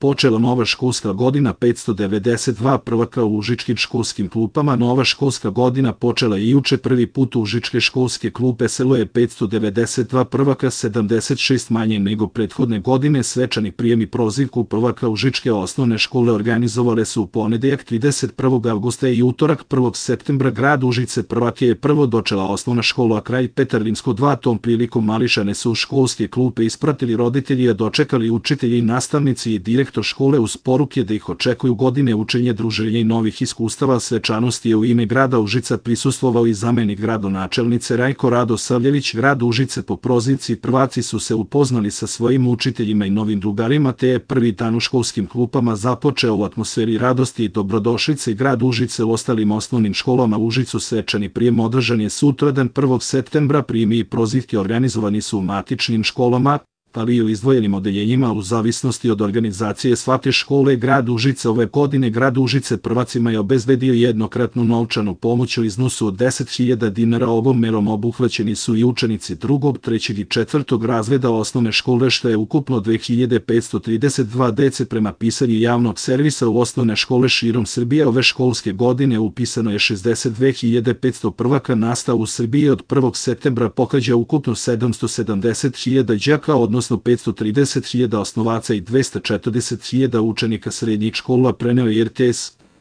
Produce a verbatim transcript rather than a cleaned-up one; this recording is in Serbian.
počela nova školska godina petsto devedeset dva prvaka u užičkim školskim klupama. Nova školska godina počela je juče prvi put u užičke školske klupe. Selo je petsto devedeset dva prvaka, sedamdeset šest manje nego prethodne godine. Svečani prijem i prozivku prvaka užičke osnovne škole organizovale su u ponedeljak trideset prvog avgusta i utorak prvog septembra. Grad Užice prvake je prvo dočela osnovna škola, a kraj Petarvinsko dva. Tom prilikom mališane su u školske klupe ispratili roditelji, a dočekali učitelji i nastavnici i direktor škole uz poruke da ih očekuju godine učenja, druženja i novih iskustava. Svečanosti je u ime grada Užica prisustvovao i zamenik gradonačelnice Rajko Radosavljević. Grad Užice po prozivci prvaci su se upoznali sa svojim učiteljima i novim drugarima, te je prvi dan u školskim klupama započeo u atmosferi radosti i dobrodošlice. Grad Užice u ostalim osnovnim školama u Užicu. Svečani prijem održan je sutradan prvog septembra. Prijemi i prozivke organizovani su u matičnim školama, ali i u izdvojenim odeljenjima u zavisnosti od organizacije svake škole. Grad Užice ove godine grad Užice prvacima je obezbedio jednokratnu novčanu pomoć u iznosu od deset hiljada dinara. Ovom merom obuhvaćeni su i učenici drugog, trećeg i četvrtog razreda osnovne škole, što je ukupno dve hiljade petsto trideset dva dece. Prema pisanju javnog servisa u osnovne škole širom Srbije ove školske godine upisano je šezdeset dve hiljade petsto prvaka. Nastavu u Srbiji od prvog septembra pohađa ukupno sedamsto sedamdeset hiljada đaka, odnosno petsto trideset hiljada osnovaca i dvesta četrdeset hiljada učenika srednjih škola, preneo je R T S.